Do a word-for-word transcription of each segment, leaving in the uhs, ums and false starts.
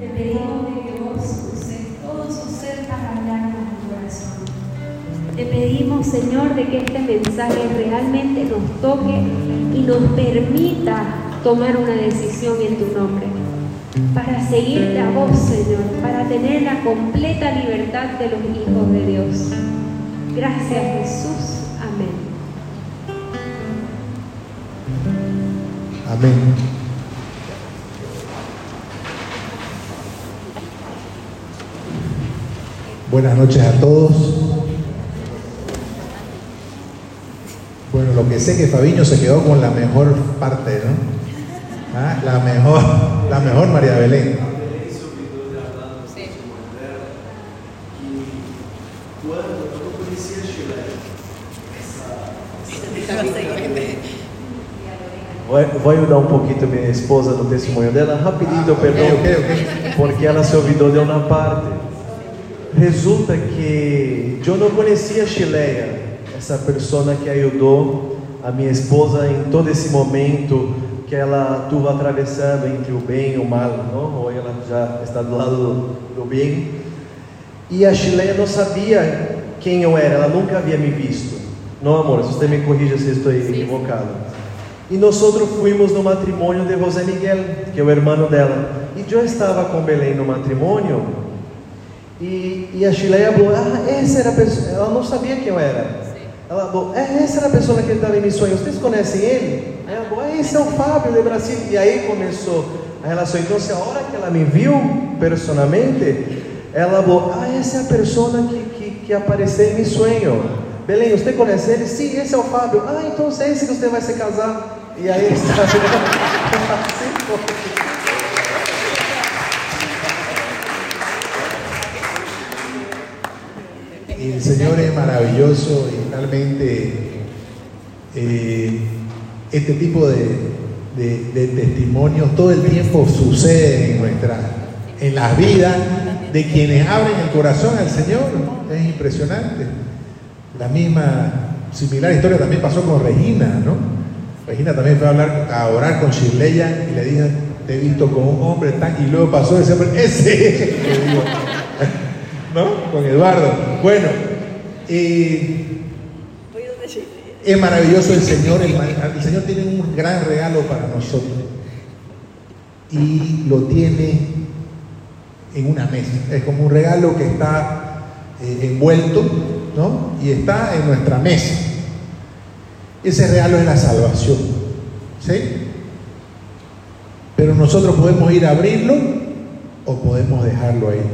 Te pedimos de que vos uses todo su ser para hablar con tu corazón. Te pedimos, Señor, de que este mensaje realmente nos toque y nos permita tomar una decisión en tu nombre, para seguirte a vos, Señor, para tener la completa libertad de los hijos de Dios. Gracias, Jesús. Amén. Amén. Buenas noches a todos. Bueno, lo que sé que Fabiño se quedó con la mejor parte, ¿no? ¿Ah? La mejor, la mejor María Belén. Sí. Voy, voy a ayudar un poquito a mi esposa no testimonio dela, rapidito, Ah, perdón, okay, okay, okay. porque ela se olvidou de uma parte. Resulta que eu não conhecia a Chileia, essa pessoa que ajudou a minha esposa em todo esse momento que ela estuvo atravessando entre o bem e o mal, não? Hoje ela já está do lado do, do bem. E a Chileia não sabia quem eu era, ela nunca havia me visto. Não, amor, se você me corrija se estou equivocado. E nós fuimos no matrimônio de José Miguel, que é o irmão dela. E eu estava com Belém no matrimônio. E, e a Chileia falou: ah, essa era a pessoa. Ela não sabia quem eu era. Ela falou: é, essa era a pessoa que ele estava em missões. Vocês conhecem ele? Aí ela falou: ah, esse é o Fábio de Brasil. E aí começou a relação. Então, se a hora que ela me viu personalmente, ela falou: ah, essa é a pessoa que, que, que apareceu em meu sonho. Belém, você conhece ele? Sim, esse é o Fábio. Ah, então é esse que você vai se casar. E aí está. El Señor es maravilloso y realmente eh, este tipo de, de, de testimonios todo el tiempo sucede en nuestra, en las vidas de quienes abren el corazón al Señor. Es impresionante. La misma similar historia también pasó con Regina, ¿no? Regina también fue a, hablar, a orar con Shirleya y le dijo: te he visto con un hombre tan, y luego pasó ese hombre, ese, ¿no? Con Eduardo. Bueno, eh, es maravilloso el Señor, el, el Señor tiene un gran regalo para nosotros y lo tiene en una mesa. Es como un regalo que está eh, envuelto, ¿no? Y está en nuestra mesa. Ese regalo es la salvación, ¿sí? Pero nosotros podemos ir a abrirlo o podemos dejarlo ahí.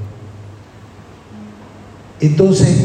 Entonces,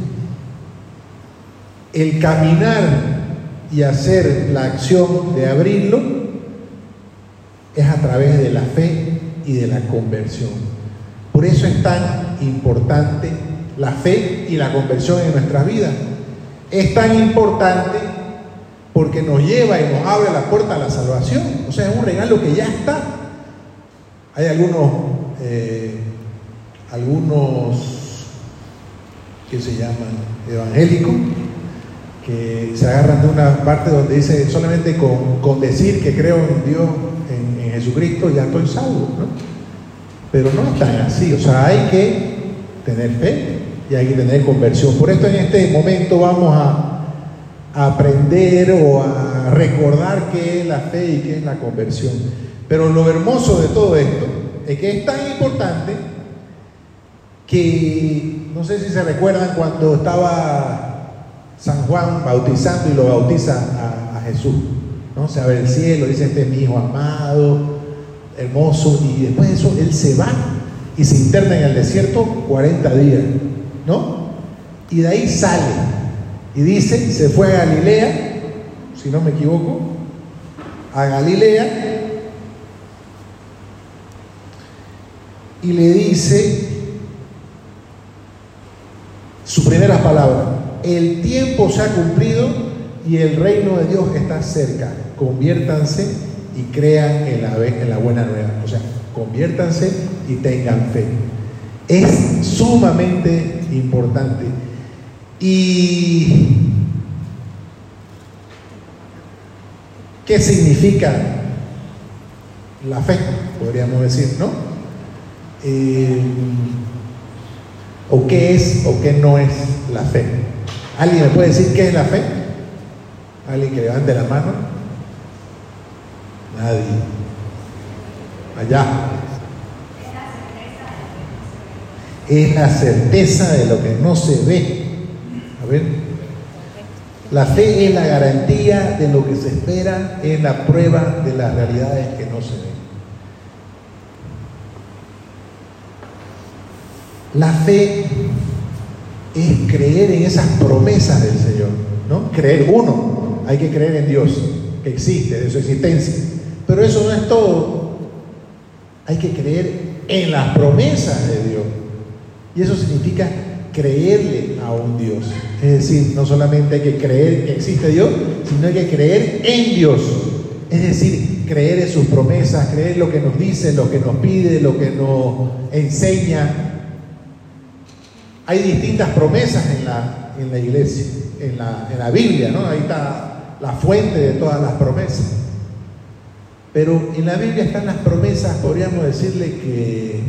el caminar y hacer la acción de abrirlo es a través de la fe y de la conversión. Por eso es tan importante la fe y la conversión en nuestras vidas. Es tan importante porque nos lleva y nos abre la puerta a la salvación. O sea, es un regalo que ya está. Hay algunos, eh, algunos, ¿qué se llaman? Evangélicos, que se agarran de una parte donde dice: solamente con, con decir que creo en Dios, en, en Jesucristo, ya estoy salvo, ¿no? Pero no es tan así. O sea, hay que tener fe y hay que tener conversión. Por esto en este momento vamos a a aprender o a recordar qué es la fe y qué es la conversión. Pero lo hermoso de todo esto es que es tan importante que, no sé si se recuerdan cuando estaba San Juan bautizando y lo bautiza a, a Jesús, ¿no? Se abre el cielo, dice: este es mi hijo amado, hermoso, y después de eso él se va y se interna en el desierto cuarenta días, ¿no? Y de ahí sale. Y dice, se fue a Galilea, si no me equivoco, a Galilea, y le dice su primera palabra: el tiempo se ha cumplido y el reino de Dios está cerca, conviértanse y crean en la, en la buena nueva. O sea, conviértanse y tengan fe. Es sumamente importante. ¿Y qué significa la fe? Podríamos decir, ¿no? Eh, ¿O qué es o qué no es la fe? ¿Alguien me puede decir qué es la fe? ¿Alguien que levante la mano? Nadie. Allá. Es la certeza de lo que no se ve. A ver. La fe es la garantía de lo que se espera, es la prueba de las realidades que no se ven. La fe es creer en esas promesas del Señor, ¿no? Creer, uno, hay que creer en Dios, que existe, de su existencia. Pero eso no es todo. Hay que creer en las promesas de Dios. Y eso significa creerle a un Dios. Es decir, no solamente hay que creer que existe Dios, sino hay que creer en Dios. Es decir, creer en sus promesas, creer lo que nos dice, lo que nos pide, lo que nos enseña. Hay distintas promesas en la, en la iglesia, en la, en la Biblia, ¿no? Ahí está la fuente de todas las promesas. Pero en la Biblia están las promesas, podríamos decirle que,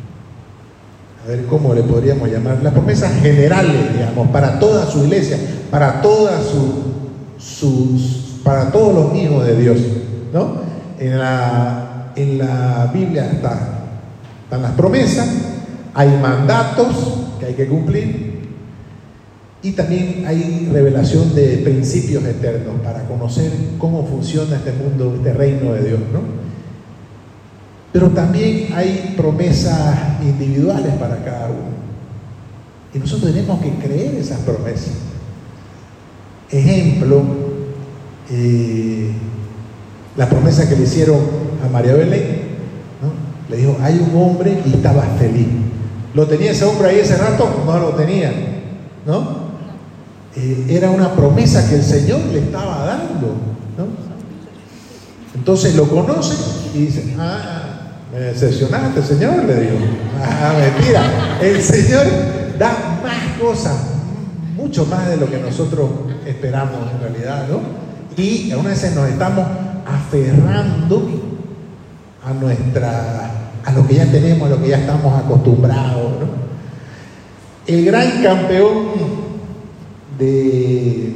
a ver cómo le podríamos llamar, las promesas generales, digamos, para toda su iglesia, para todas su, sus, para todos los hijos de Dios, ¿no? En la, en la Biblia está, están las promesas, hay mandatos que hay que cumplir y también hay revelación de principios eternos para conocer cómo funciona este mundo, este reino de Dios, ¿no? Pero también hay promesas individuales para cada uno y nosotros tenemos que creer esas promesas. Ejemplo, eh, la promesa que le hicieron a María Belén, ¿no? Le dijo, hay un hombre y estaba feliz. ¿Lo tenía ese hombre ahí ese rato? No lo tenía, ¿no? Eh, era una promesa que el Señor le estaba dando, ¿no? Entonces lo conoce y dice, ah, me decepcionaste, Señor, le digo. Ah, mentira. El Señor da más cosas, mucho más de lo que nosotros esperamos en realidad, ¿no? Y algunas veces nos estamos aferrando a nuestra... a lo que ya tenemos, a lo que ya estamos acostumbrados, ¿no? El gran campeón de,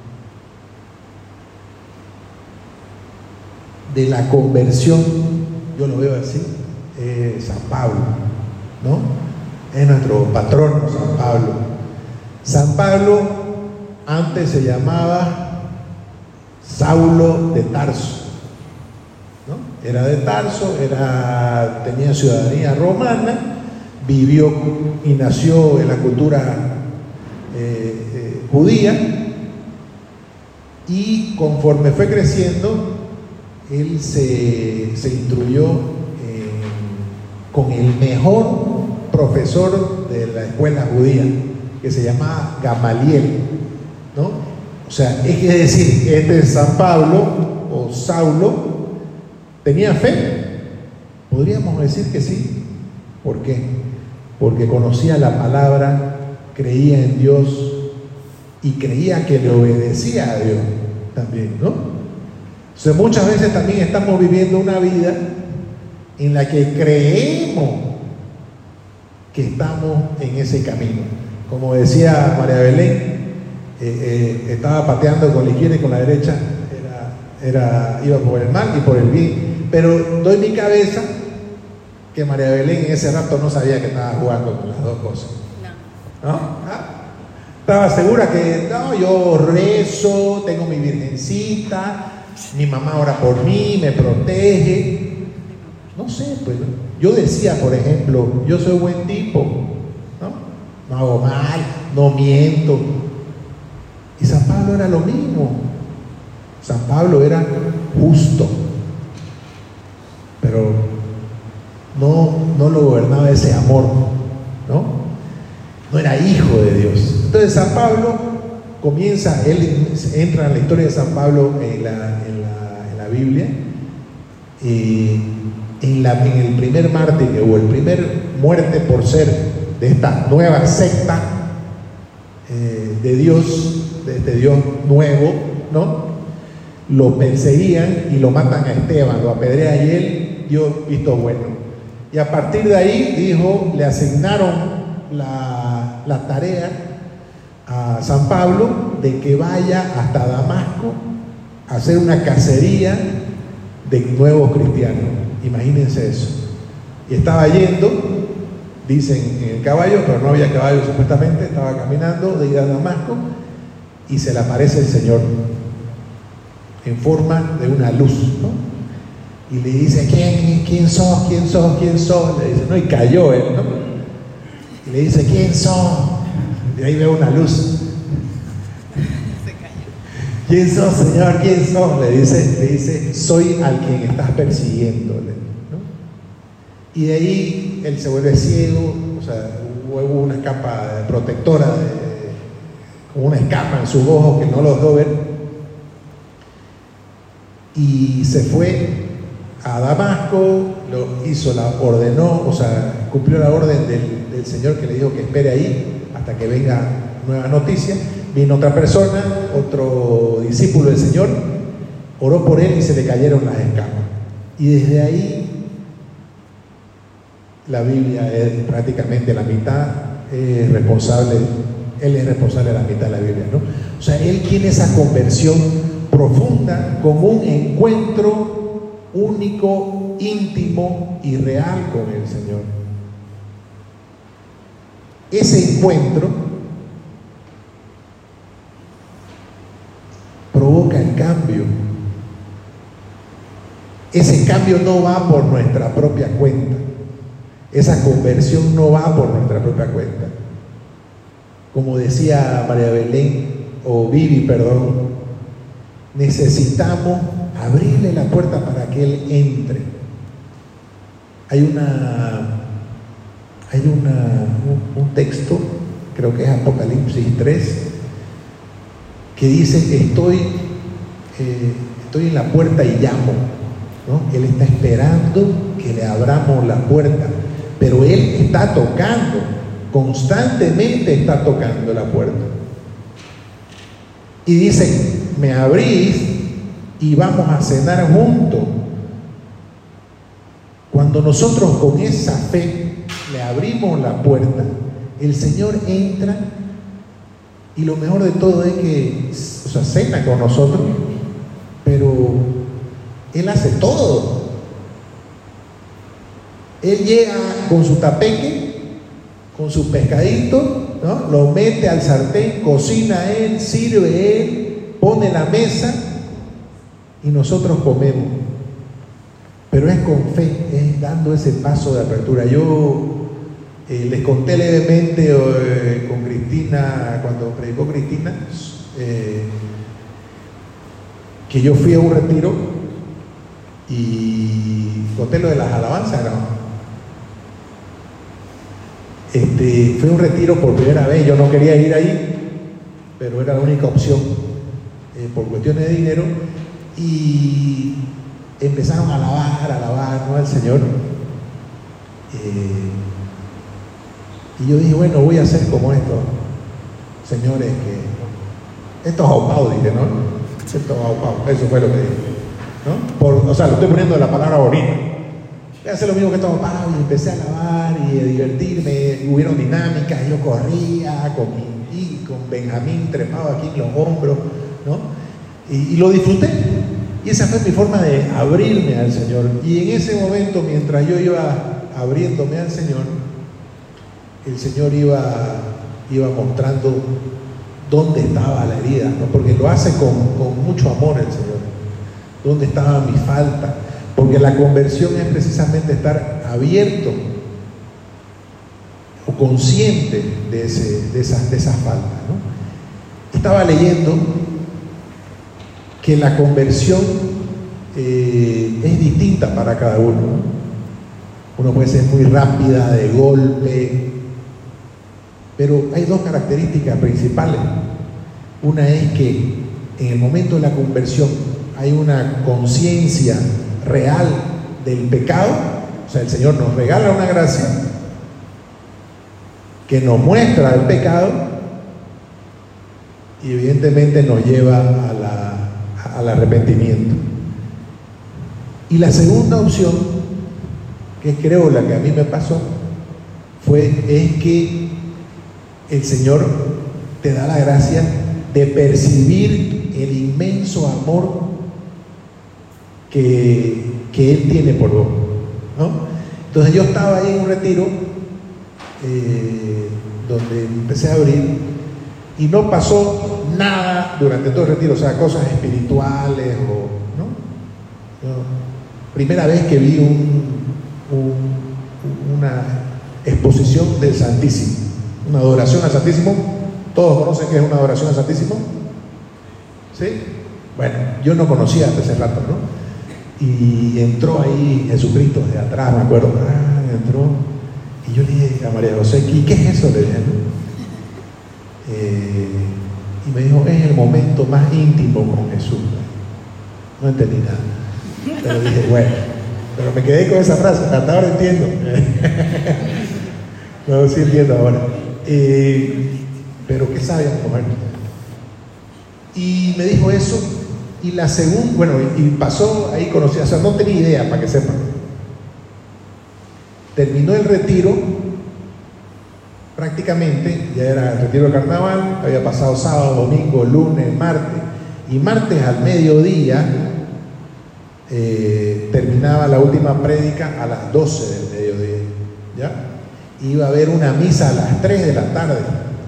de la conversión, yo lo veo así, es San Pablo, ¿no? Es nuestro patrono, San Pablo. San Pablo antes se llamaba Saulo de Tarso. ¿No? Era de Tarso, era, tenía ciudadanía romana, vivió y nació en la cultura eh, eh, judía y conforme fue creciendo, él se, se instruyó eh, con el mejor profesor de la escuela judía, que se llamaba Gamaliel, ¿no? O sea, es decir, este San Pablo o Saulo ¿tenía fe? Podríamos decir que sí. ¿Por qué? Porque conocía la palabra, creía en Dios y creía que le obedecía a Dios también, ¿no? O sea, muchas veces también estamos viviendo una vida en la que creemos que estamos en ese camino. Como decía María Belén, eh, eh, estaba pateando con la izquierda y con la derecha, era, era, iba por el mal y por el bien. Pero doy mi cabeza que María Belén en ese rato no sabía que estaba jugando con las dos cosas. No. ¿No? ¿Ah? Estaba segura que no, yo rezo, tengo mi virgencita, mi mamá ora por mí, me protege. No sé, pues yo decía, por ejemplo, yo soy buen tipo, ¿no? No hago mal, no miento. Y San Pablo era lo mismo. San Pablo era justo. Pero no, no lo gobernaba ese amor, ¿no? No era hijo de Dios. Entonces San Pablo comienza, él entra en la historia de San Pablo en la, en la, en la Biblia, y en, la, en el primer mártir o el primer muerte por ser de esta nueva secta eh, de Dios, de este Dios nuevo, ¿no? Lo perseguían y lo matan a Esteban, lo apedrean y él dio visto bueno. Y a partir de ahí, dijo, le asignaron la, la tarea a San Pablo de que vaya hasta Damasco a hacer una cacería de nuevos cristianos. Imagínense eso. Y estaba yendo, dicen, en el caballo, pero no había caballo supuestamente, estaba caminando de ir a Damasco y se le aparece el Señor en forma de una luz, ¿no? Y le dice, ¿quién, quién sos? ¿Quién sos? ¿Quién sos? Le dice, no, y cayó él, ¿no? Y le dice, ¿quién sos? Y ahí veo una luz. ¿Quién sos, Señor? ¿Quién sos? Le dice, le dice, soy al quien estás persiguiéndole, ¿no? Y de ahí él se vuelve ciego, o sea, hubo una capa protectora, de, como una escama en sus ojos que no los dejó ver. Y se fue a Damasco, lo hizo, la ordenó, o sea, cumplió la orden del, del Señor que le dijo que espere ahí hasta que venga nueva noticia. Vino otra persona, otro discípulo del Señor, oró por él y se le cayeron las escamas. Y desde ahí la Biblia es prácticamente la mitad es responsable, él es responsable de la mitad de la Biblia, ¿no? O sea, él tiene esa conversión profunda como un encuentro único, íntimo y real con el Señor. Ese encuentro provoca el cambio. Ese cambio no va por nuestra propia cuenta. Esa conversión no va por nuestra propia cuenta. Como decía María Belén, o Vivi, perdón, necesitamos abrirle la puerta para que Él entre. Hay una, hay una, un, un texto, creo que es Apocalipsis tres, que dice, estoy, eh, estoy en la puerta y llamo, ¿no? Él está esperando que le abramos la puerta, pero Él está tocando, constantemente está tocando la puerta. Y dice, me abrís y vamos a cenar juntos. Cuando nosotros con esa fe le abrimos la puerta, el Señor entra y lo mejor de todo es que, o sea, cena con nosotros, pero Él hace todo. Él llega con su tapeque, con su pescadito, ¿no? Lo mete al sartén, cocina Él, sirve Él, pone la mesa y nosotros comemos. Pero es con fe, es dando ese paso de apertura. Yo eh, les conté levemente eh, con Cristina, cuando predicó Cristina, eh, que yo fui a un retiro y conté lo de las alabanzas, ¿no? Este, fue un retiro por primera vez, yo no quería ir ahí, pero era la única opción eh, por cuestiones de dinero, y empezaron a alabar, a alabar, ¿no?, al Señor. Eh, y yo dije, bueno, voy a hacer como estos señores que, estos aupados, dije, ¿no? Estos aupados, eso fue lo que dije, ¿no? Por, o sea, lo estoy poniendo la palabra bonita. Voy a hacer lo mismo que estos aupados, y empecé a alabar y a divertirme, hubieron dinámicas, yo corría con, mi, y con Benjamín trepado aquí en los hombros, ¿no? Y, y lo disfruté. Y esa fue mi forma de abrirme al Señor. Y en ese momento, mientras yo iba abriéndome al Señor, el Señor iba, iba mostrando dónde estaba la herida, ¿no? Porque lo hace con, con mucho amor el Señor. Dónde estaba mi falta. Porque la conversión es precisamente estar abierto o consciente de, ese, de esas de esa falta, ¿no? Estaba leyendo que la conversión eh, es distinta para cada uno, ¿no? Uno puede ser muy rápida, de golpe, pero hay dos características principales. Una es que en el momento de la conversión hay una conciencia real del pecado, o sea, el Señor nos regala una gracia que nos muestra el pecado y evidentemente nos lleva a la al arrepentimiento. Y la segunda opción, que que creo la que a mí me pasó, fue, es que el Señor te da la gracia de percibir el inmenso amor que, que Él tiene por vos, ¿no? Entonces yo estaba ahí en un retiro eh, donde empecé a abrir y no pasó nada durante todo el retiro, o sea, cosas espirituales o, ¿no? No. Primera vez que vi un, un, una exposición del Santísimo, una adoración al Santísimo. ¿Todos conocen que es una adoración al Santísimo? ¿Sí? Bueno, yo no conocía hasta ese rato, ¿no? Y entró ahí Jesucristo de atrás, me acuerdo, ah, entró, y yo le dije a María José, ¿y qué es eso? Le dije, ¿no? Eh, y me dijo, es el momento más íntimo con Jesús. No entendí nada, pero dije, bueno, pero me quedé con esa frase, hasta ahora entiendo. No, sí entiendo ahora. Eh, pero qué sabia mujer. Y me dijo eso, y la segunda, bueno, y pasó, ahí conocí, o sea, no tenía idea, para que sepan. Terminó el retiro, prácticamente, ya era el retiro de carnaval, había pasado sábado, domingo, lunes, martes, y martes al mediodía eh, terminaba la última prédica a las doce del mediodía, ¿ya? Iba a haber una misa a las tres de la tarde,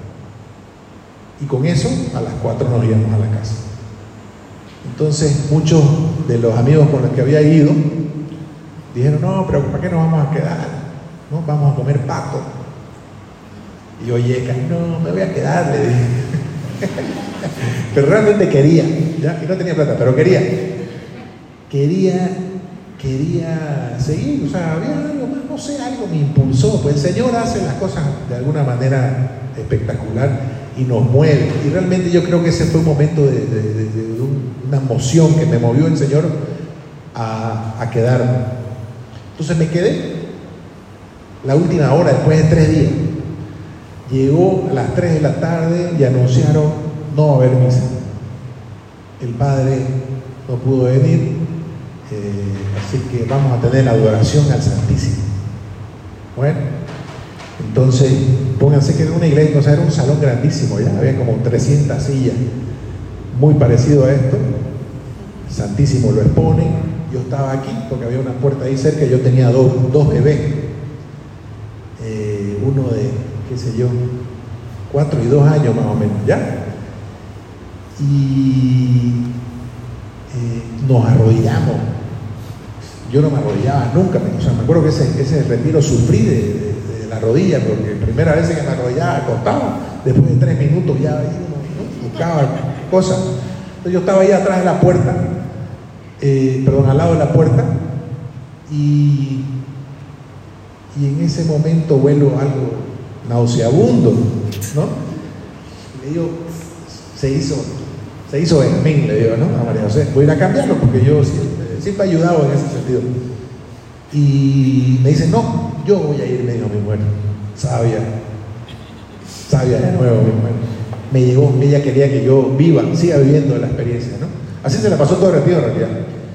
y con eso a las cuatro nos íbamos a la casa. Entonces muchos de los amigos con los que había ido dijeron, no, pero ¿para qué nos vamos a quedar? No, vamos a comer pato. Y yo, oye, no, me voy a quedar, le dije. Pero realmente quería, ¿ya? Y no tenía plata, pero quería. Quería, quería seguir, o sea, había algo más, no sé, algo me impulsó. Pues el Señor hace las cosas de alguna manera espectacular y nos mueve. Y realmente yo creo que ese fue un momento de, de, de, de una emoción que me movió el Señor a, a quedarme. Entonces me quedé la última hora, después de tres días. Llegó a las tres de la tarde y anunciaron no va a haber misa. El padre no pudo venir, eh, así que vamos a tener la adoración al Santísimo. Bueno, entonces pónganse que era una iglesia, o sea, era un salón grandísimo, ya había como trescientas sillas, muy parecido a esto. El Santísimo lo exponen. Yo estaba aquí porque había una puerta ahí cerca y yo tenía dos, dos bebés, eh, uno de, qué sé yo, cuatro y dos años más o menos, ¿ya? Y eh, nos arrodillamos. Yo no me arrodillaba nunca, o sea, me acuerdo que ese, ese retiro sufrí de, de, de la rodilla, porque la primera vez que me arrodillaba acostado, después de tres minutos ya ahí uno, ¿no? buscaba cosas. Entonces yo estaba ahí atrás de la puerta, eh, perdón, al lado de la puerta, y, y en ese momento huelo algo nauseabundo, ¿no? Le digo, se hizo, se hizo Benjamín, le digo, ¿no? A María José, voy a ir a cambiarlo porque yo siempre, siempre he ayudado en ese sentido. Y me dice, no, yo voy a ir, me dijo mi mujer, sabia, sabia de nuevo, mi mujer. Me llegó, ella quería que yo viva, siga viviendo la experiencia, ¿no? Así se la pasó todo el retiro en realidad.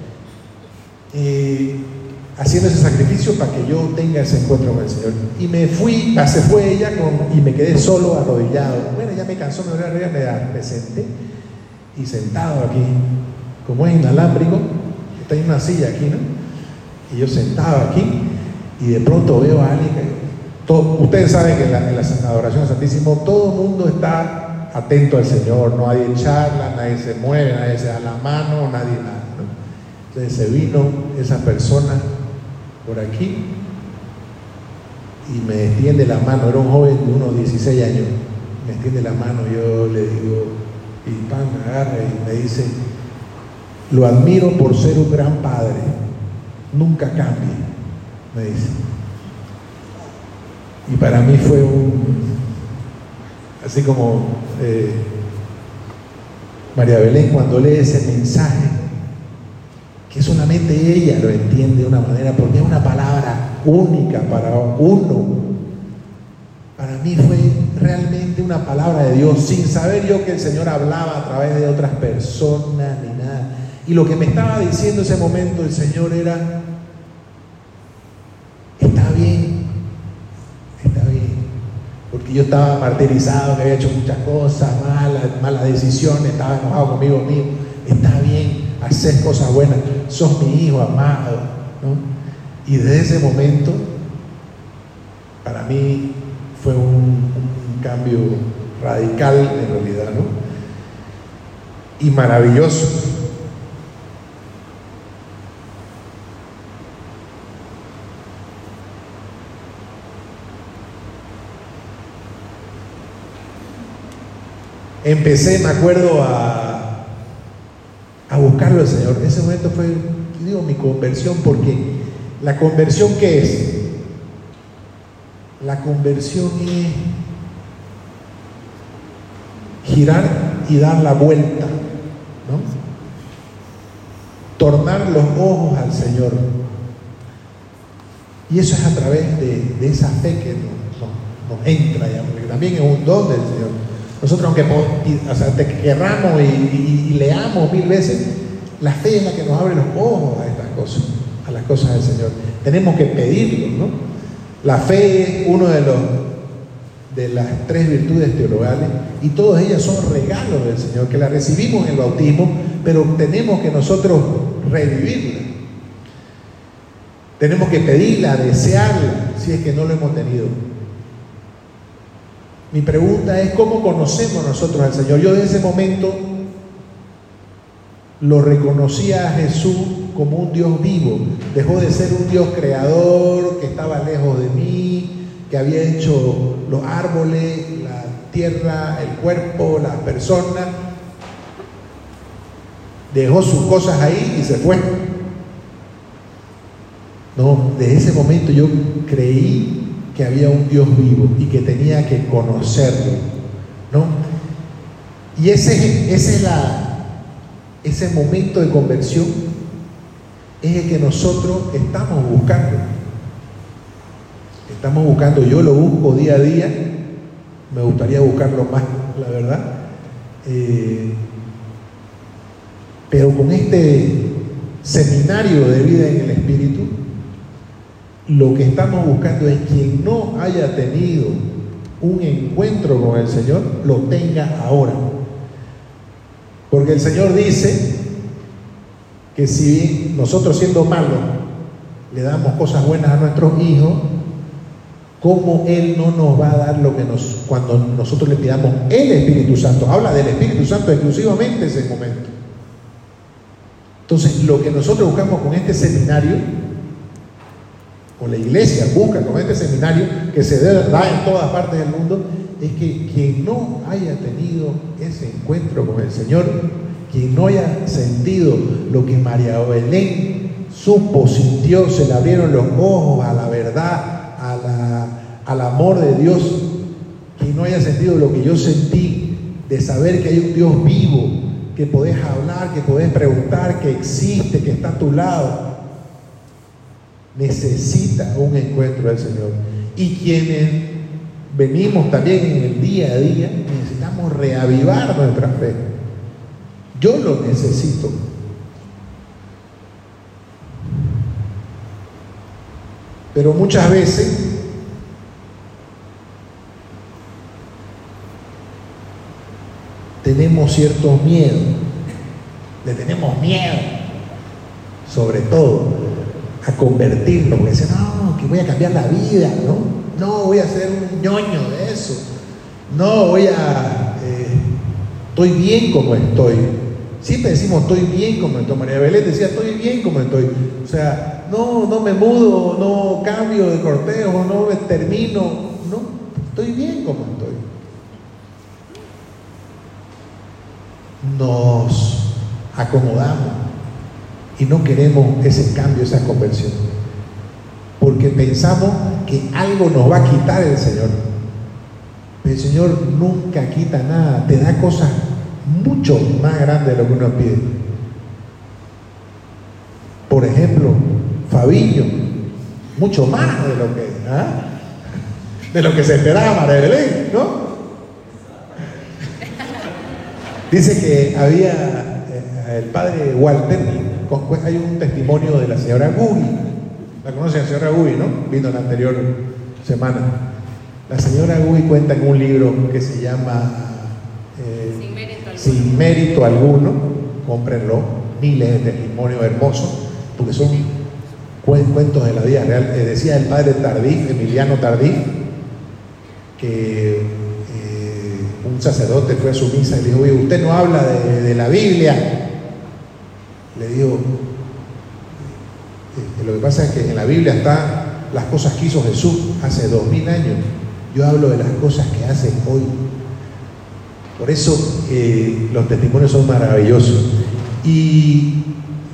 Eh, haciendo ese sacrificio para que yo tenga ese encuentro con el Señor. Y me fui, se fue ella con, y me quedé solo arrodillado. Bueno, ya me cansó, me volví a arrodillar, me, me senté y sentado aquí, como es inalámbrico, está en una silla aquí, ¿no? Y yo sentado aquí y de pronto veo a alguien que, todo, ustedes saben que en la, en la adoración al Santísimo todo el mundo está atento al Señor, no nadie charla, nadie se mueve, nadie se da la mano, nadie nada, ¿no? Entonces se vino esa persona por aquí y me extiende la mano, era un joven de unos dieciséis años, me extiende la mano, yo le digo, y pan, me agarra y me dice, lo admiro por ser un gran padre, nunca cambie, me dice. Y para mí fue un, así como eh, María Belén cuando lee ese mensaje, que solamente ella lo entiende de una manera, porque es una palabra única para uno. Para mí fue realmente una palabra de Dios, sin saber yo que el Señor hablaba a través de otras personas ni nada. Y lo que me estaba diciendo ese momento el Señor era, está bien, está bien, porque yo estaba martirizado, que había hecho muchas cosas malas, malas decisiones, estaba enojado conmigo mismo. Está bien, hacer cosas buenas, sos mi hijo amado, ¿no? Y desde ese momento, para mí fue un, un cambio radical en realidad, ¿no? Y maravilloso. Empecé, me acuerdo, a, a buscarlo al Señor. Ese momento fue, digo, mi conversión, porque la conversión, ¿qué es? La conversión es girar y dar la vuelta, ¿no? Tornar los ojos al Señor. Y eso es a través de, de esa fe que nos, nos, nos entra, ya, porque también es un don del Señor. Nosotros, aunque o sea, te querramos y, y, y leamos mil veces, la fe es la que nos abre los ojos a estas cosas, a las cosas del Señor. Tenemos que pedirlo, ¿no? La fe es uno de los de las tres virtudes teologales, y todas ellas son regalos del Señor, que la recibimos en el bautismo, pero tenemos que nosotros revivirla. Tenemos que pedirla, desearla, si es que no lo hemos tenido. Mi pregunta es, ¿cómo conocemos nosotros al Señor? Yo desde ese momento lo reconocía a Jesús como un Dios vivo. Dejó de ser un Dios creador que estaba lejos de mí, que había hecho los árboles, la tierra, el cuerpo, las personas. Dejó sus cosas ahí y se fue. No, desde ese momento yo creí que había un Dios vivo y que tenía que conocerlo, ¿no? Y ese, ese, es la, ese momento de conversión es el que nosotros estamos buscando. Estamos buscando, yo lo busco día a día, me gustaría buscarlo más, la verdad. Eh, pero con este seminario de vida en el Espíritu, lo que estamos buscando es quien no haya tenido un encuentro con el Señor, lo tenga ahora. Porque el Señor dice que si nosotros, siendo malos, le damos cosas buenas a nuestros hijos, ¿cómo Él no nos va a dar lo que nos, cuando nosotros le pidamos el Espíritu Santo? Habla del Espíritu Santo exclusivamente ese momento. Entonces, lo que nosotros buscamos con este seminario, o la iglesia busca con este seminario que se da en todas partes del mundo, es que quien no haya tenido ese encuentro con el Señor, quien no haya sentido lo que María Belén supo, sintió, se le abrieron los ojos a la verdad, a la, al amor de Dios, quien no haya sentido lo que yo sentí, de saber que hay un Dios vivo, que podés hablar, que podés preguntar, que existe, que está a tu lado, necesita un encuentro del Señor. Y quienes venimos también en el día a día, necesitamos reavivar nuestra fe. Yo lo necesito. Pero muchas veces tenemos ciertos miedos. Le tenemos miedo, sobre todo, a convertirnos, porque dicen, no, que voy a cambiar la vida, ¿no? No, voy a ser un ñoño de eso. No, voy a... Eh, estoy bien como estoy. Siempre decimos, estoy bien como estoy. María Belén decía, estoy bien como estoy. O sea, no, no me mudo, no cambio de cortejo, no me termino. No, estoy bien como estoy. Nos acomodamos y no queremos ese cambio, esa conversión, porque pensamos que algo nos va a quitar el Señor. Pero el Señor nunca quita nada, te da cosas mucho más grandes de lo que uno pide. Por ejemplo, Fabiño, mucho más de lo que ¿ah? de lo que se esperaba María Belén, ¿no? Dice que había eh, el padre Walter, hay un testimonio de la señora Gugui, La conoce la señora Guy, ¿no? Vino la anterior semana. La señora Guy cuenta en un libro que se llama eh, Sin mérito alguno. Sin mérito alguno. Cómprenlo. Miles de testimonios hermosos, porque son cuentos de la vida real. Eh, decía el padre Tardif, Emiliano Tardif, que eh, un sacerdote fue a su misa y le dijo: oye, usted no habla de, de la Biblia. Le digo, eh, lo que pasa es que en la Biblia están las cosas que hizo Jesús hace dos mil años. Yo hablo de las cosas que hace hoy. Por eso eh, los testimonios son maravillosos. Y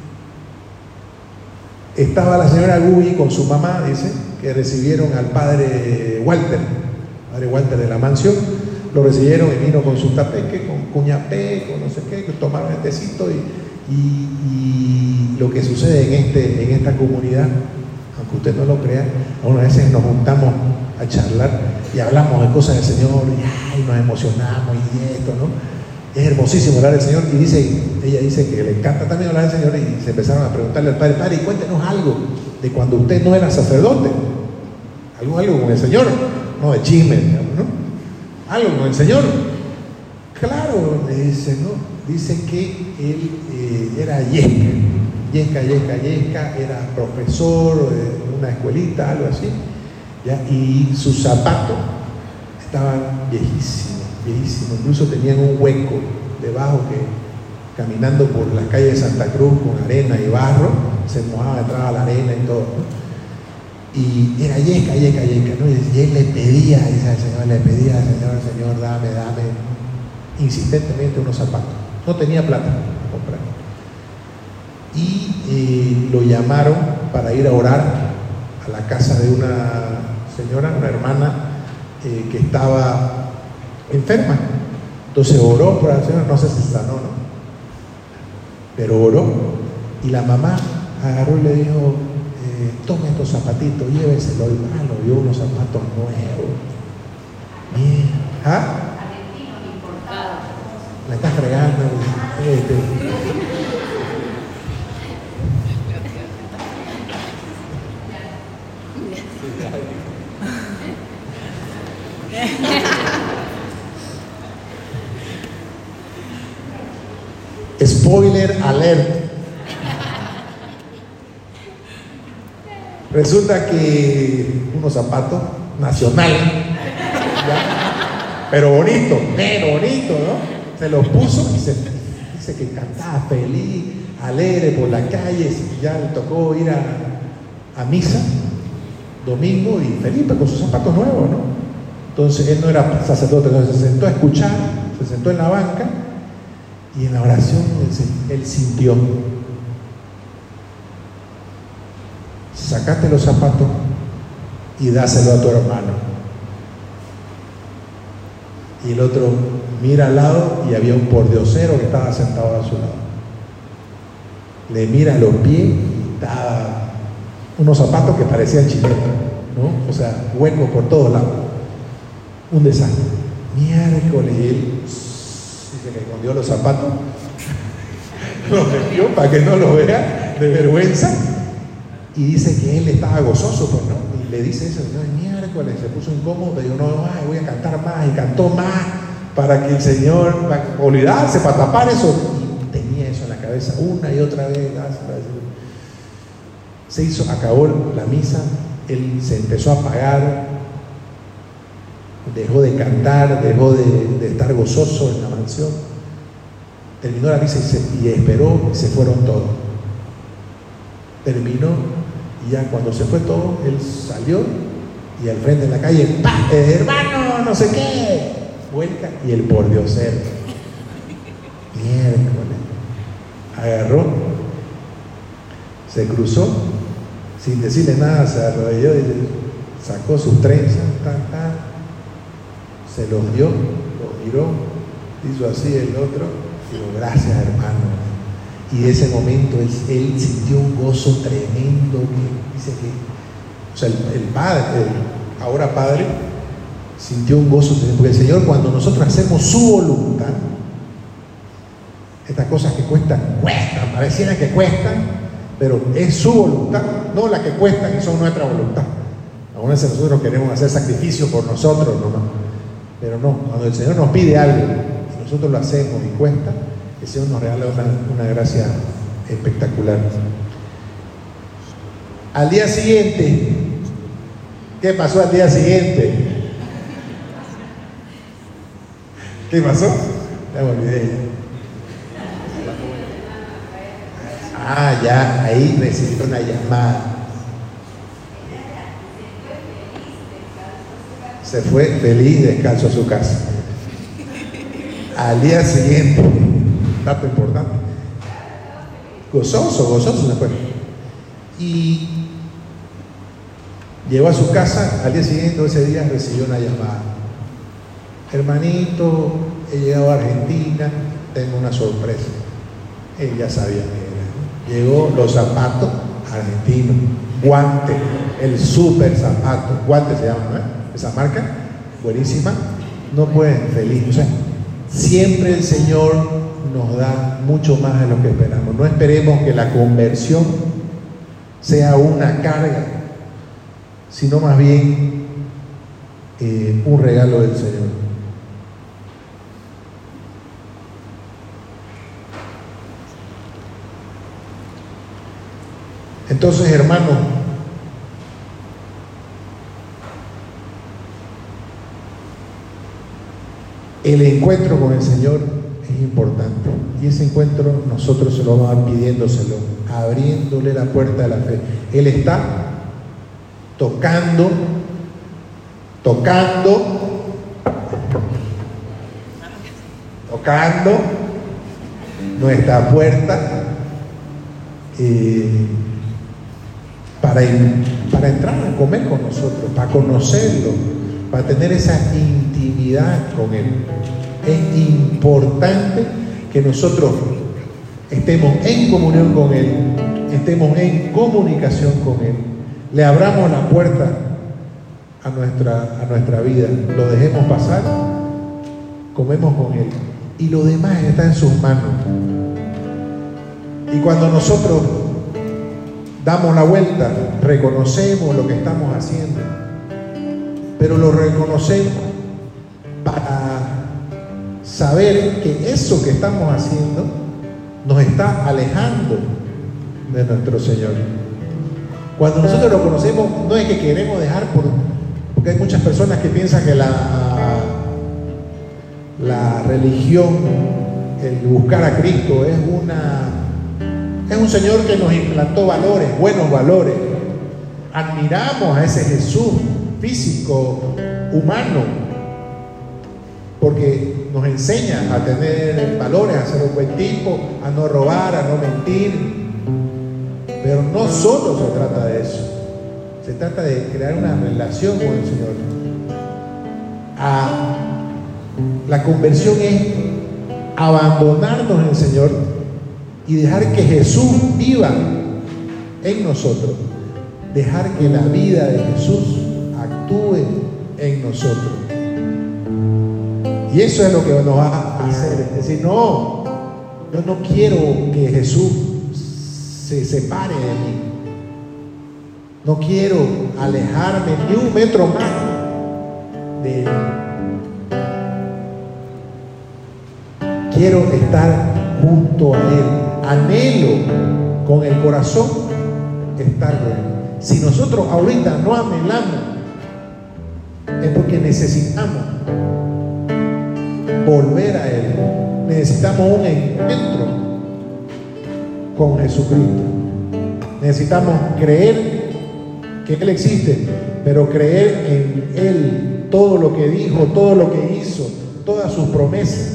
estaba la señora Guy con su mamá, dice, que recibieron al padre Walter, padre Walter de la mansión. Lo recibieron y vino con su tapeque, con cuñapé, con no sé qué, que tomaron el tecito. Y, y, y lo que sucede en, este, en esta comunidad, aunque usted no lo crea, algunas veces nos juntamos a charlar y hablamos de cosas del Señor y ay, nos emocionamos y esto, ¿no? Es hermosísimo hablar del Señor. Y dice, ella dice que le encanta también hablar del Señor, y se empezaron a preguntarle al padre: padre, cuéntenos algo de cuando usted no era sacerdote, algo, algo con el Señor, no de chisme, digamos, ¿no? Algo con el Señor. Claro, le dice, ¿no? Dice que él eh, era yesca, yesca, yesca, yesca, era profesor de una escuelita, algo así, ¿ya? Y sus zapatos estaban viejísimos, viejísimos, incluso tenían un hueco debajo que, caminando por las calles de Santa Cruz con arena y barro, se mojaba, entraba la arena y todo, ¿no? Y era yesca, yesca, yesca, ¿no? Y él le pedía, dice al Señor, le pedía al Señor, Señor, dame, dame, insistentemente unos zapatos. No tenía plata para comprar. Y eh, lo llamaron para ir a orar a la casa de una señora, una hermana eh, que estaba enferma. Entonces oró por la señora, no sé si sanó, ¿no? Pero oró, y la mamá agarró y le dijo: eh, tome estos zapatitos, lléveselo. Y ah, lo dio unos zapatos nuevos. Bien. ¿Ah? La está fregando. Este. Spoiler alert. Resulta que unos zapatos nacionales, ¿ya? Pero bonito, pero bonito, ¿no? Se los puso y se dice que cantaba feliz, alegre por las calles. Ya le tocó ir a, a misa domingo y Felipe con sus zapatos nuevos, ¿no? Entonces él no era sacerdote, entonces se sentó a escuchar, se sentó en la banca y en la oración él, él sintió: sacate los zapatos y dáselo a tu hermano. Y el otro mira al lado y había un pordiosero que estaba sentado a su lado. Le mira los pies y estaba unos zapatos que parecían chilenos, ¿no? O sea, huecos por todos lados. Un desastre. Miércoles, y él dice que escondió los zapatos, los metió para que no lo vea de vergüenza, y dice que él estaba gozoso, pues, ¿no? Y le dice eso: no, miércoles, se puso incómodo, dijo: no, ay, voy a cantar más, y cantó más para que el Señor, para olvidarse, para tapar eso, y tenía eso en la cabeza una y otra vez. Se hizo, acabó la misa, él se empezó a apagar, dejó de cantar, dejó de, de estar gozoso en la mansión. Terminó la misa y, se, y esperó, y se fueron todos. Terminó, y ya cuando se fue todo, él salió y al frente de la calle, ¡pah! Eh, hermano, no sé qué, vuelca, y el pordiosero, miércoles, agarró, se cruzó, sin decirle nada, se arrodilló y sacó sus trenzas, tan, tan, se los dio, los miró, hizo así el otro, y dijo: gracias, hermano. Y de ese momento él, él sintió un gozo tremendo, que dice que, o sea, el, el padre, el ahora padre, sintió un gozo tremendo, porque el Señor, cuando nosotros hacemos su voluntad, estas cosas que cuestan, cuestan, pareciera que cuestan, pero es su voluntad, no la que cuesta, que son nuestra voluntad. A veces nosotros queremos hacer sacrificio por nosotros nomás, pero no, cuando el Señor nos pide algo, si nosotros lo hacemos y cuesta, el Señor nos regala una, una gracia espectacular. Al día siguiente, ¿qué pasó al día siguiente? ¿Qué pasó? Ya me olvidé. Ah, ya, ahí recibió una llamada. Se fue feliz descalzo a su casa. Al día siguiente, dato importante, gozoso, gozoso se fue. Y llegó a su casa, al día siguiente, ese día recibió una llamada. Hermanito, he llegado a Argentina, tengo una sorpresa. Él ya sabía que era. Llegó los zapatos argentinos, guante, el super zapato, guante se llama, ¿no? Esa marca, buenísima, no pueden feliz. O sea, siempre el Señor nos da mucho más de lo que esperamos. No esperemos que la conversión sea una carga, sino más bien eh, un regalo del Señor. Entonces, hermanos, el encuentro con el Señor es importante, y ese encuentro nosotros se lo vamos pidiéndoselo, abriéndole la puerta de la fe. Él está tocando, tocando, tocando nuestra puerta eh, para, para entrar a comer con nosotros, para conocerlo, para tener esa intimidad con Él. Es importante que nosotros estemos en comunión con Él, estemos en comunicación con Él, le abramos la puerta a nuestra, a nuestra vida, lo dejemos pasar, comemos con Él, y lo demás está en sus manos. Y cuando nosotros damos la vuelta, reconocemos lo que estamos haciendo, pero lo reconocemos para saber que eso que estamos haciendo nos está alejando de nuestro Señor. Cuando nosotros lo conocemos, no es que queremos dejar, por, porque hay muchas personas que piensan que la, la religión, el buscar a Cristo, es una es un Señor que nos implantó valores, buenos valores. Admiramos a ese Jesús físico, humano, porque nos enseña a tener valores, a ser un buen tipo, a no robar, a no mentir. Pero no solo se trata de eso, se trata de crear una relación con el Señor. A, la conversión es abandonarnos en el Señor y dejar que Jesús viva en nosotros, dejar que la vida de Jesús actúe en nosotros. Y eso es lo que nos va a hacer, es decir, no, yo no quiero que Jesús se separe de mí, no quiero alejarme ni un metro más de Él, quiero estar junto a Él, anhelo con el corazón estar con Él. Si nosotros ahorita no anhelamos, es porque necesitamos volver a Él, necesitamos un encuentro con Jesucristo, necesitamos creer que Él existe, pero creer en Él, todo lo que dijo, todo lo que hizo, todas sus promesas.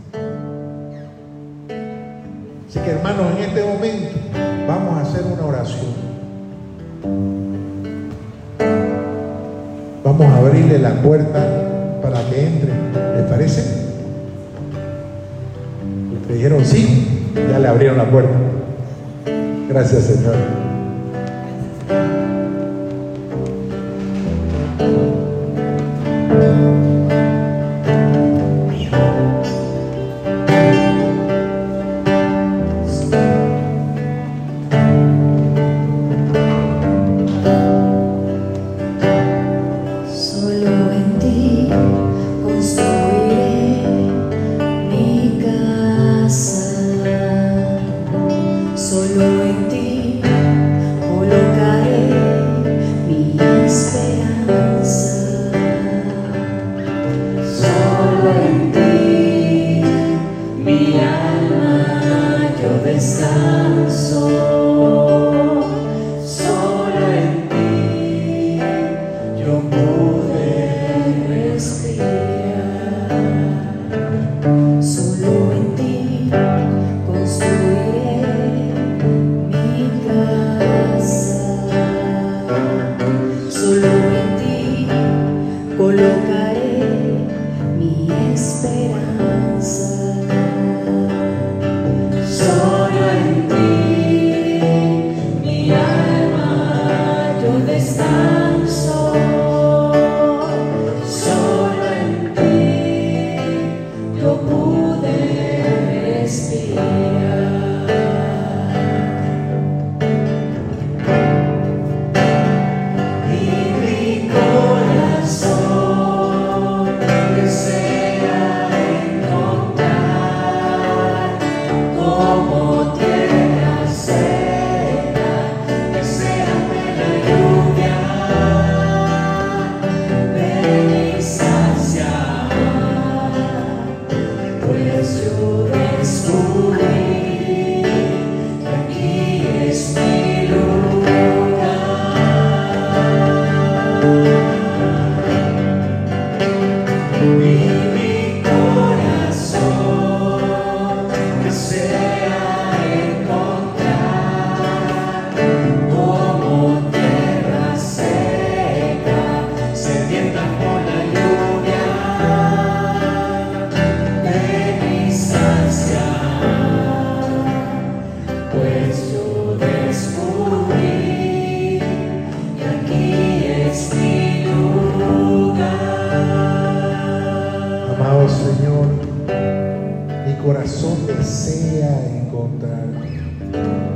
Así que, hermanos, en este momento vamos a hacer una oración. Vamos a abrirle la puerta para que entre. ¿Les parece? Ustedes dijeron sí, ya le abrieron la puerta. Gracias, Señor.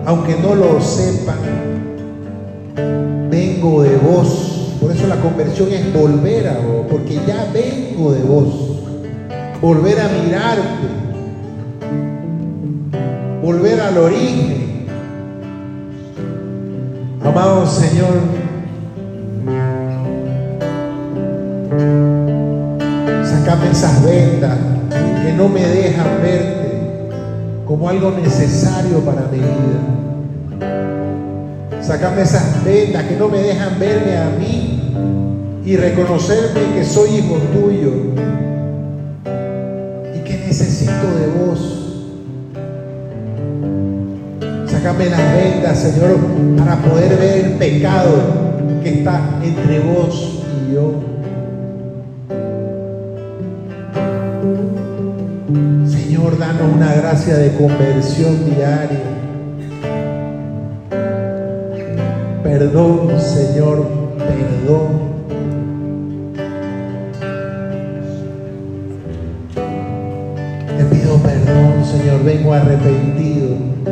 aunque no lo sepan, vengo de vos. Por eso la conversión es volver a vos, porque ya vengo de vos. Volver a mirarte, volver al origen. Amado Señor, sácame esas vendas que no me dejan verte como algo necesario para mi vida. Sácame esas vendas que no me dejan verme a mí y reconocerme que soy hijo tuyo y que necesito de vos. Sácame las vendas, Señor, para poder ver el pecado que está entre vos y yo. Señor, danos una gracia de conversión diaria. Perdón, Señor, perdón. Te pido perdón, Señor, vengo arrepentido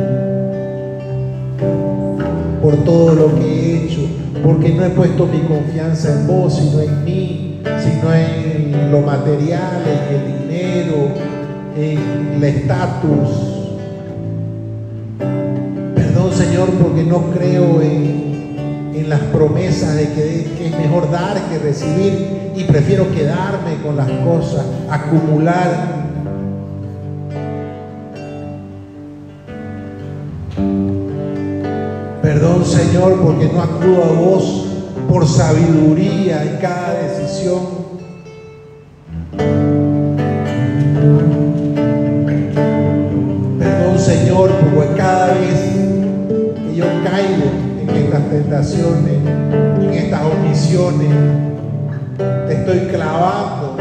por todo lo que he hecho, porque no he puesto mi confianza en vos, sino en mí, sino en lo material, en el dinero, en el estatus. Perdón, Señor, porque no creo en, en las promesas de que, que es mejor dar que recibir y prefiero quedarme con las cosas, acumular. Perdón, Señor, porque no acudo a vos por sabiduría en cada decisión. Perdón, Señor, porque cada vez que yo caigo en estas tentaciones, en estas omisiones, te estoy clavando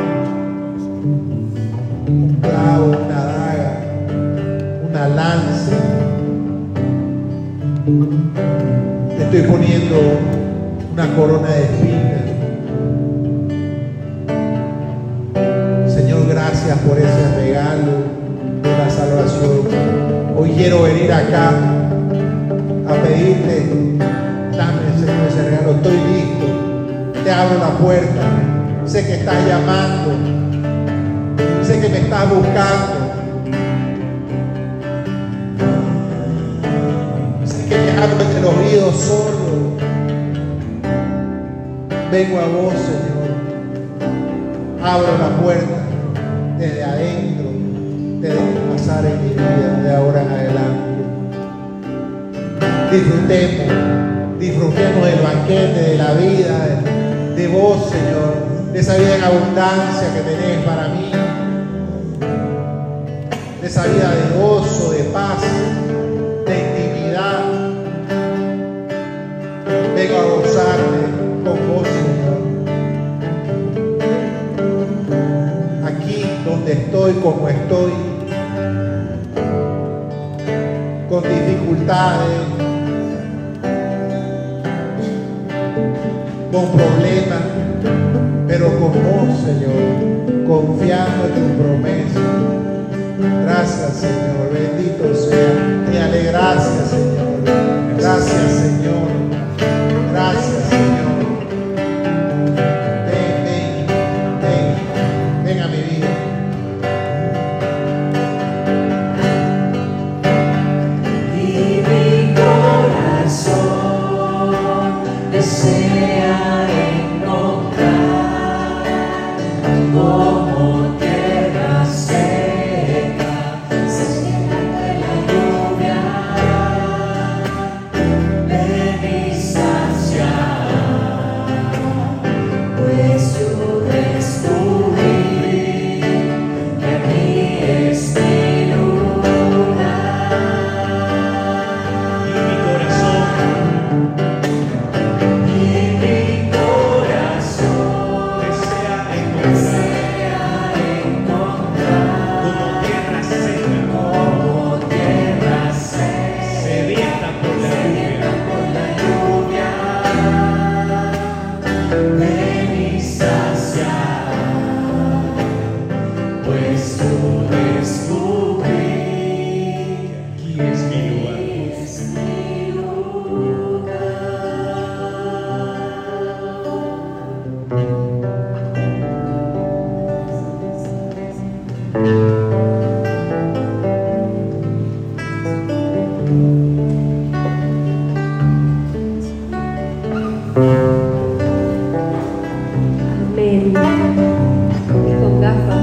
un clavo, una daga, una lanza. Te estoy poniendo una corona de espinas. Señor, gracias por ese regalo de la salvación. Hoy quiero venir acá a pedirte, dame, Señor, ese regalo. Estoy listo, te abro la puerta. Sé que estás llamando, sé que me estás buscando. De los oídos sordos, vengo a vos, Señor. Abro la puerta desde adentro, te dejo pasar en mi vida de ahora en adelante. Disfrutemos, disfrutemos del banquete, de la vida, de, de vos, Señor, de esa vida en abundancia que tenés para mí, de esa vida de gozo, de paz, de intimidad. Vengo a gozarme con vos, Señor. Aquí donde estoy, como estoy, con dificultades, con problemas, pero con vos, Señor, confiando en tu promesa. Gracias, Señor, bendito sea. Te ale gracias, Señor. Gracias, Señor. Gracias, Señor. Ven, ven, ven, ven a mi vida. Y mi corazón desea encontrar como tierra seca, se llena de la luz. con gafas,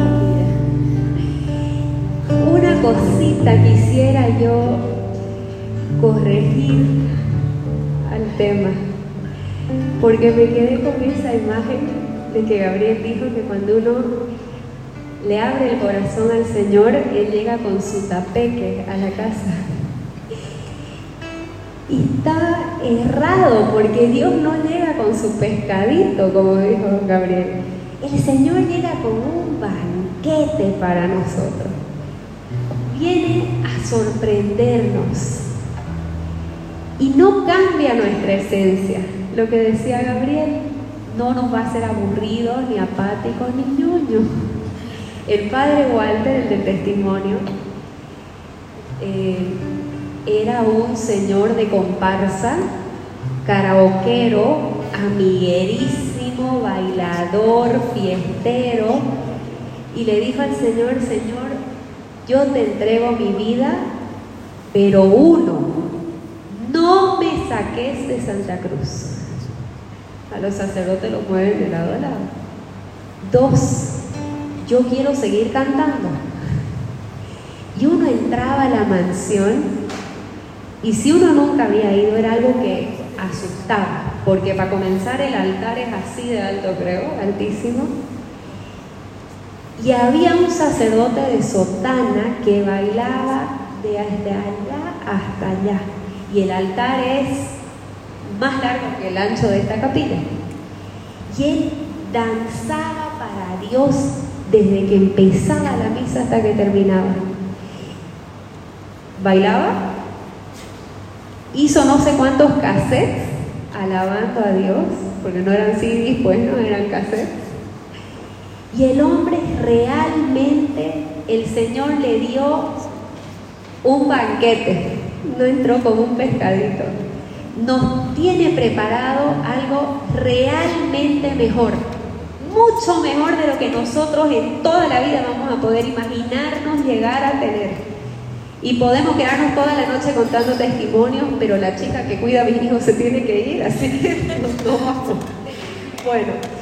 mira. Una cosita quisiera yo corregir al tema, porque me quedé con esa imagen de que Gabriel dijo que cuando uno le abre el corazón al Señor, Él llega con su tapeque a la casa. Y está errado, porque Dios no llega con su pescadito, como dijo Gabriel. El Señor llega con un banquete para nosotros. Viene a sorprendernos. Y no cambia nuestra esencia. Lo que decía Gabriel, no nos va a hacer aburridos, ni apáticos, ni ñoños. El padre Walter, el del testimonio, eh, era un señor de comparsa, karaoquero, amiguerísimo, bailador, fiestero, y le dijo al Señor: Señor, yo te entrego mi vida, pero uno, no me saques de Santa Cruz. A los sacerdotes los mueven de lado a lado. Dos, yo quiero seguir cantando. Y uno entraba a la mansión, y si uno nunca había ido, era algo que asustaba, porque para comenzar el altar es así de alto, creo, altísimo. Y había un sacerdote de sotana que bailaba desde allá hasta allá. Y el altar es más largo que el ancho de esta capilla. Y él danzaba para Dios desde que empezaba la misa hasta que terminaba. Bailaba, hizo no sé cuántos cassettes alabando a Dios, porque no eran C Ds, pues no, eran cassettes. Y el hombre realmente, el Señor le dio un banquete, no entró como un pescadito. Nos tiene preparado algo realmente mejor, mucho mejor de lo que nosotros en toda la vida vamos a poder imaginarnos llegar a tener. Y podemos quedarnos toda la noche contando testimonios, pero la chica que cuida a mis hijos se tiene que ir, así que no, no vamos. Bueno.